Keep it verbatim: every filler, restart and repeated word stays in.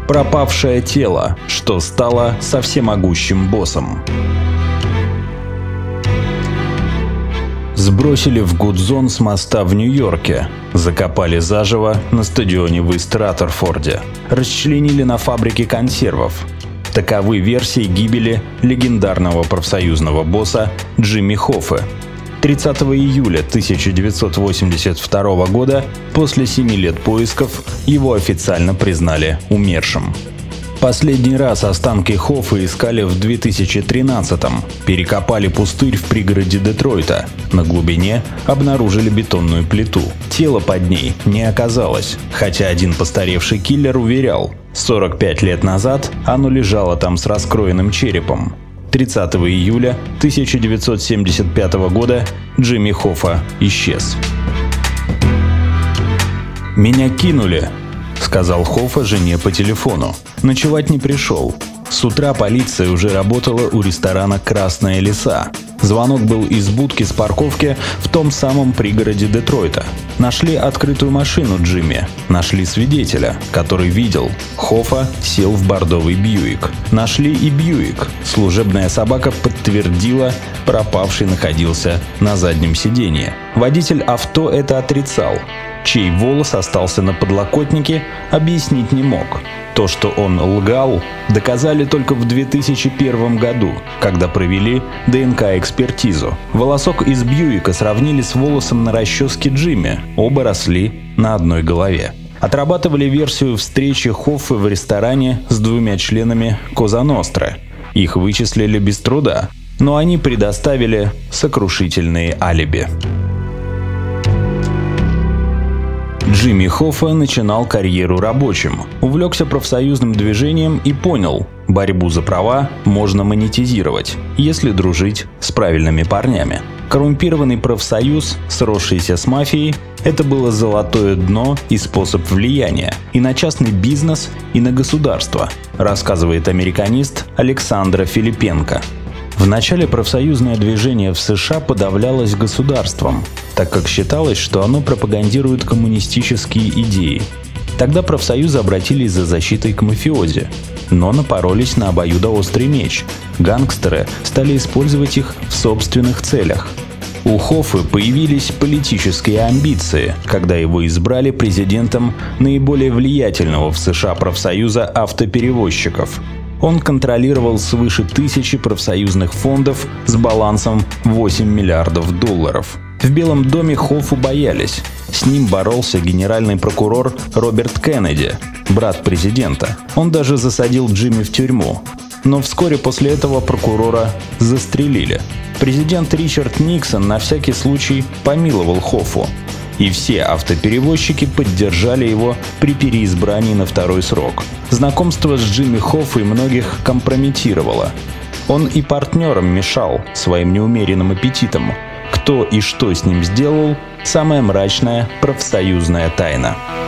Пропавшее тело, что стало со всемогущим боссом. Сбросили в Гудзон с моста в Нью-Йорке, закопали заживо на стадионе в Ист-Раттерфорде, расчленили на фабрике консервов. Таковы версии гибели легендарного профсоюзного босса Джимми Хоффе. тридцатого июля тысяча девятьсот восемьдесят второго года, после семи лет поисков, его официально признали умершим. Последний раз останки Хоффе искали в две тысячи тринадцатом. Перекопали пустырь в пригороде Детройта. На глубине обнаружили бетонную плиту. Тело под ней не оказалось, хотя один постаревший киллер уверял, сорок пять лет назад оно лежало там с раскроенным черепом. тридцатого июля тысяча девятьсот семьдесят пятого года Джимми Хоффе исчез. «Меня кинули», — сказал Хоффе жене по телефону. Ночевать не пришел. С утра полиция уже работала у ресторана «Красные леса». Звонок был из будки с парковки в том самом пригороде Детройта. Нашли открытую машину Джимми. Нашли свидетеля, который видел. Хоффе сел в бордовый Бьюик. Нашли и Бьюик. Служебная собака подтвердила, пропавший находился на заднем сиденье. Водитель авто это отрицал. Чей волос остался на подлокотнике, объяснить не мог. То, что он лгал, доказали только в две тысячи первом году, когда провели ДНК-экспертизу. Волосок из Бьюика сравнили с волосом на расческе Джимми, оба росли на одной голове. Отрабатывали версию встречи Хоффе в ресторане с двумя членами Коза Ностры. Их вычислили без труда, но они предоставили сокрушительные алиби. Джимми Хоффе начинал карьеру рабочим, увлекся профсоюзным движением и понял, борьбу за права можно монетизировать, если дружить с правильными парнями. Коррумпированный профсоюз, сросшийся с мафией, это было золотое дно и способ влияния и на частный бизнес, и на государство, рассказывает американист Александра Филипенко. Вначале профсоюзное движение в США подавлялось государством, так как считалось, что оно пропагандирует коммунистические идеи. Тогда профсоюзы обратились за защитой к мафиози, но напоролись на обоюдоострый меч. Гангстеры стали использовать их в собственных целях. У Хоффе появились политические амбиции, когда его избрали президентом наиболее влиятельного в США профсоюза автоперевозчиков. Он контролировал свыше тысячи профсоюзных фондов с балансом восемь миллиардов долларов. В Белом доме Хоффу боялись. С ним боролся генеральный прокурор Роберт Кеннеди, брат президента. Он даже засадил Джимми в тюрьму. Но вскоре после этого прокурора застрелили. Президент Ричард Никсон на всякий случай помиловал Хоффу. И все автоперевозчики поддержали его при переизбрании на второй срок. Знакомство с Джимми Хоффе многих компрометировало. Он и партнерам мешал своим неумеренным аппетитом. Кто и что с ним сделал – самая мрачная профсоюзная тайна.